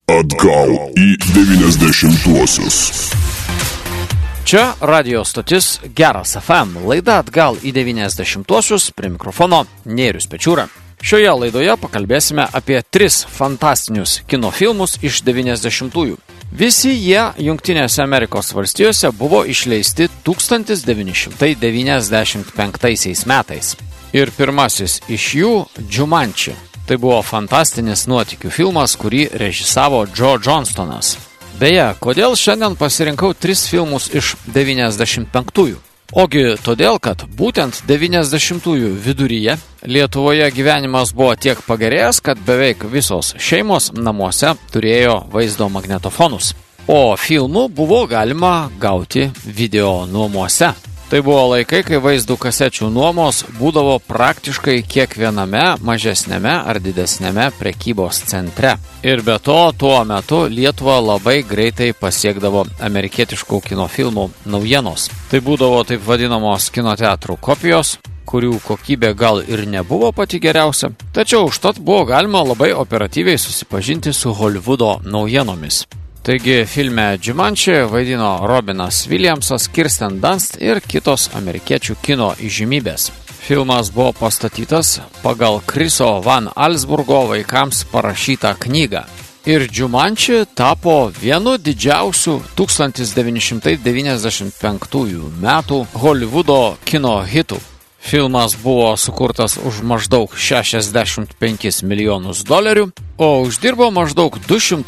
Atgal į 90-uosius. Čia radio stotis Geras FM, laida Atgal į 90-uosius, prie mikrofono Nėrius Pečiūra. Šioje laidoje pakalbėsime apie 3 fantastinius kino filmus iš 90-ųjų. Visi jie Jungtinėse Amerikos valstijose buvo išleisti 1995 metais. Ir pirmasis iš jų Jumanji. Tai buvo fantastinis nuotykių filmas, kurį režisavo Joe Johnstonas. Beje, kodėl šiandien pasirinkau 3 filmus iš 95-ųjų? Ogi todėl, kad būtent 90-ųjų viduryje Lietuvoje gyvenimas buvo tiek pagerėjęs, kad beveik visos šeimos namuose turėjo vaizdo magnetofonus. O filmų buvo galima gauti video nuomose. Tai buvo laikai, kai vaizdų kasečių nuomos būdavo praktiškai kiekviename mažesnėme ar didesnėme prekybos centre. Ir be to, tuo metu Lietuvą labai greitai pasiekdavo amerikietiškų kino filmų naujienos. Tai būdavo taip vadinamos kinoteatrų kopijos, kurių kokybė gal ir nebuvo pati geriausia, tačiau užtat buvo galima labai operatyviai susipažinti su Holivudo naujienomis. Taigi filme Jumanji vaidino Robinas Williamsas, Kirsten Dunst ir kitos amerikiečių kino įžymybės. Filmas buvo pastatytas pagal Chriso Van Allsburgo vaikams parašytą knygą. Ir Jumanji tapo vienu didžiausių 1995 metų Holivudo kino hitų. Filmas buvo sukurtas už maždaug $65 milijonus, o uždirbo maždaug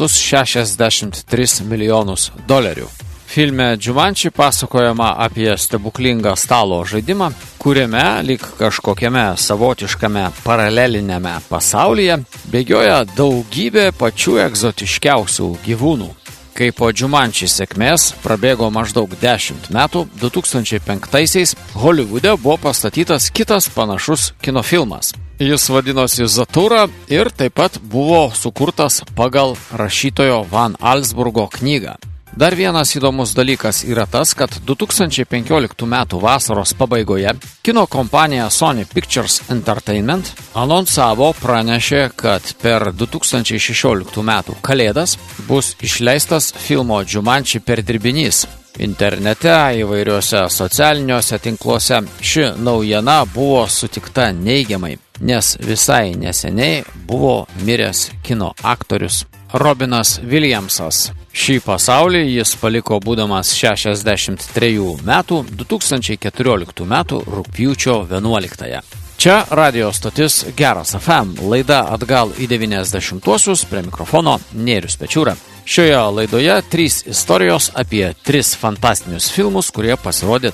$263 milijonus. Filme Jumanji pasakojama apie stebuklingą stalo žaidimą, kuriame lyg kažkokiame savotiškame paralelinėme pasaulyje bėgioja daugybė pačių egzotiškiausių gyvūnų. Kai po Jumanji sėkmės prabėgo maždaug 10 metų, 2005-aisiais Holivude buvo pastatytas kitas panašus kinofilmas. Jis vadinosi Zatura ir taip pat buvo sukurtas pagal rašytojo Van Allsburgo knygą. Dar vienas įdomus dalykas yra tas, kad 2015 metų vasaros pabaigoje kino kompanija Sony Pictures Entertainment pranešė, kad per 2016 metų kalėdas bus išleistas filmo Jumanji perdirbinys. Internete, įvairiuose socialiniuose tinkluose ši naujiena buvo sutikta neigiamai, nes visai neseniai buvo miręs kino aktorius Robinas Williamsas. Šį pasaulį jis paliko būdamas 63 metų 2014 metų rugpjūčio 11. Čia radio stotis Geras FM, laida Atgal į 90-uosius, prie mikrofono Nėrius Pečiūra. Šioje laidoje 3 istorijos apie 3 fantastinius filmus, kurie pasirodė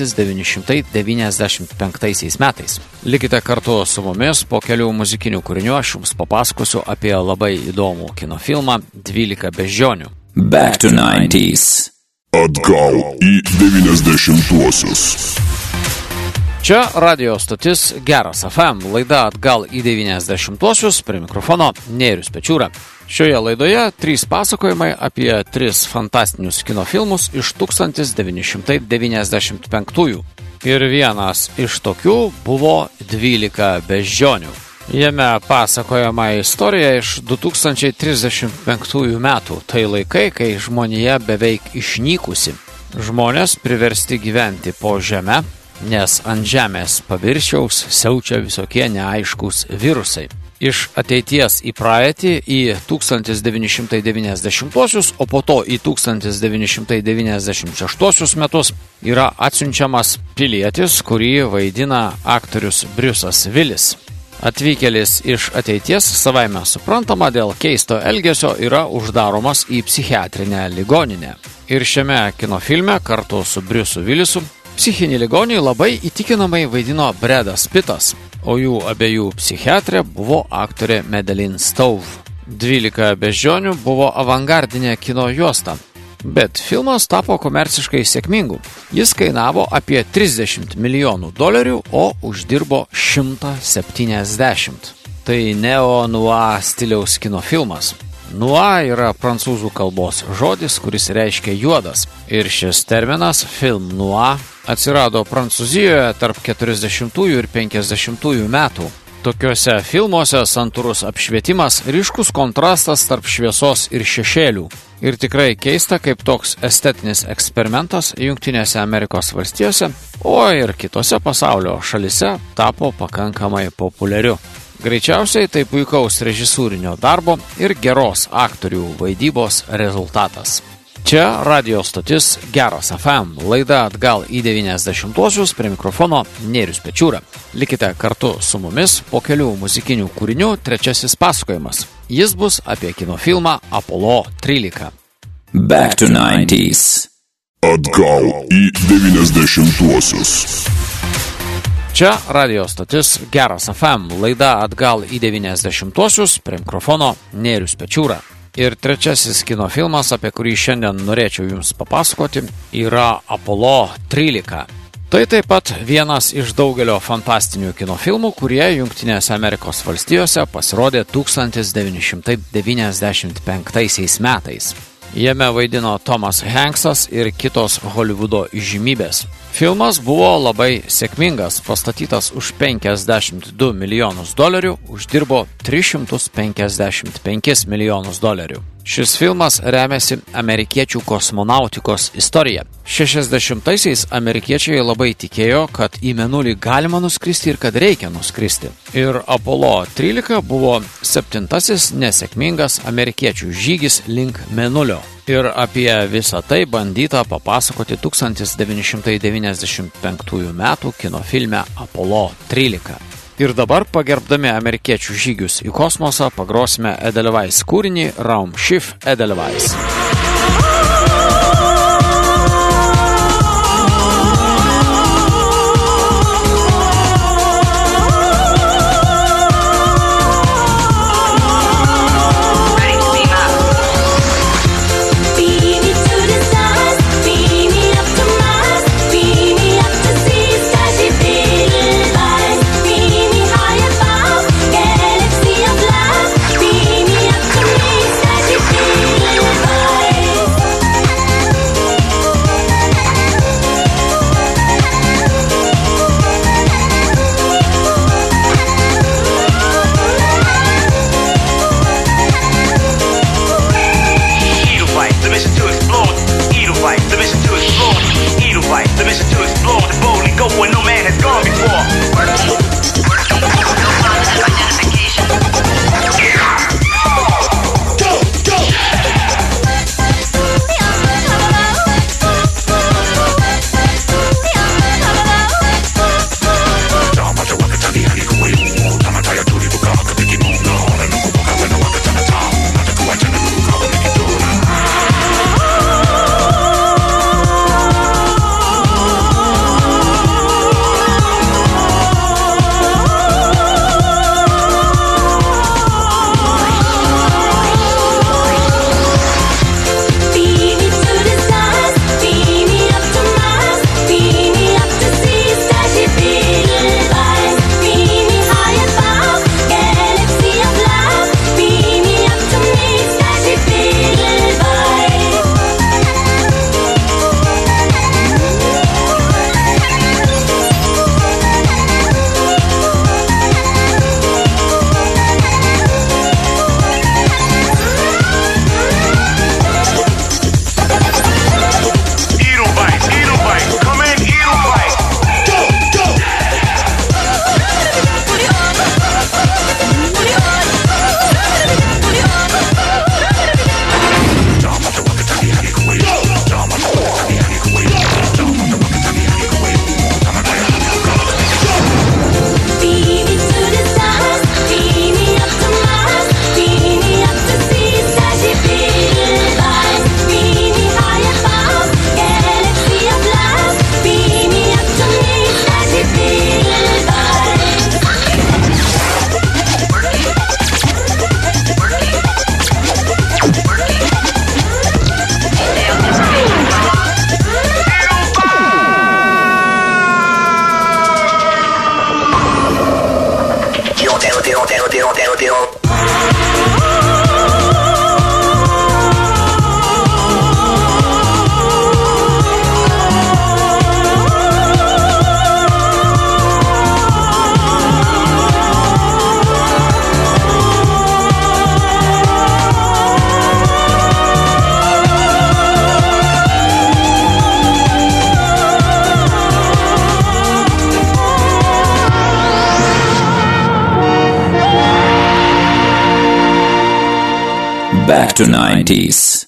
1995 metais. Likite kartu su mumis, po kelių muzikinių kūrinių aš jums papasakosiu apie labai įdomų kinofilmą 12 beždžionių. Back to 90s. Atgal į 90-uosius. Čia radio stotis Geras FM, laida Atgal į 90-uosius, prie mikrofono Nėrius Pečiūra. Šioje laidoje 3 pasakojimai apie 3 fantastinius kino filmus iš 1995. Ir vienas iš tokių buvo 12 beždžionių. Jame pasakojama istorija iš 2035 metų. Tai laikai, kai žmonija beveik išnykusi. Žmonės priversti gyventi po žeme, nes ant žemės paviršiaus siaučia visokie neaiškūs virusai. Iš ateities į praeitį į 1990-uosius, o po to į 1996 metus yra atsiunčiamas pilietis, kurį vaidina aktorius Briusas Willis. Atvykėlis iš ateities savaime suprantama dėl keisto elgesio yra uždaromas į psichiatrinę ligoninę. Ir šiame kinofilme kartu su Briusu Willisu psichinį ligonį labai įtikinamai vaidino Bradas Pittas, o jų abiejų psichiatrė buvo aktorė Madeleine Stowe. 12 beždžionių buvo avangardinė kino juosta, bet filmas tapo komerciškai sėkmingu. Jis kainavo apie $30 milijonų, o uždirbo 170. Tai neo-noir stiliaus kino filmas. Noir yra prancūzų kalbos žodis, kuris reiškia juodas. Ir šis terminas film noir atsirado Prancūzijoje tarp 40 ir 50 metų. Tokiuose filmuose santūrus apšvietimas, ryškus kontrastas tarp šviesos ir šešėlių. Ir tikrai keista, kaip toks estetinis eksperimentas Jungtinėse Amerikos valstijose, o ir kitose pasaulio šalise tapo pakankamai populiariu. Greičiausiai tai puikaus režisūrinio darbo ir geros aktorių vaidybos rezultatas. Čia radio stotis Geras FM, laida Atgal į 90-uosius, prie mikrofono Nėrius Pečiūra. Likite kartu su mumis, po kelių muzikinių kūrinių trečiasis pasakojimas. Jis bus apie kinofilmą Apollo 13. Back to 90s. Atgal į 90-uosius. Čia radio stotis Geras FM, laida Atgal į 90-uosius, prie mikrofono Nėrius Pečiūra. Ir trečiasis kinofilmas, apie kurį šiandien norėčiau jums papasakoti, yra Apollo 13. Tai taip pat vienas iš daugelio fantastinių kinofilmų, kurie Jungtinėse Amerikos valstijose pasirodė 1995 metais. Jame vaidino Tomas Hanksas ir kitos Holivudo įžymybės. Filmas buvo labai sėkmingas, pastatytas už $52 milijonus, uždirbo $355 milijonus. Šis filmas remiasi amerikiečių kosmonautikos istorija. 60-aisiais amerikiečiai labai tikėjo, kad į Mėnulį galima nuskristi ir kad reikia nuskristi. Ir Apollo 13 buvo 7-asis nesėkmingas amerikiečių žygis link Mėnulio. Ir apie visą tai bandyta papasakoti 1995 metų kinofilme Apollo 13. Ir dabar, pagerbdami amerikiečių žygius į kosmosą, pagrosime Edelweiss kūrinį Raumschiff Edelweiss. Bye. Back to 90s.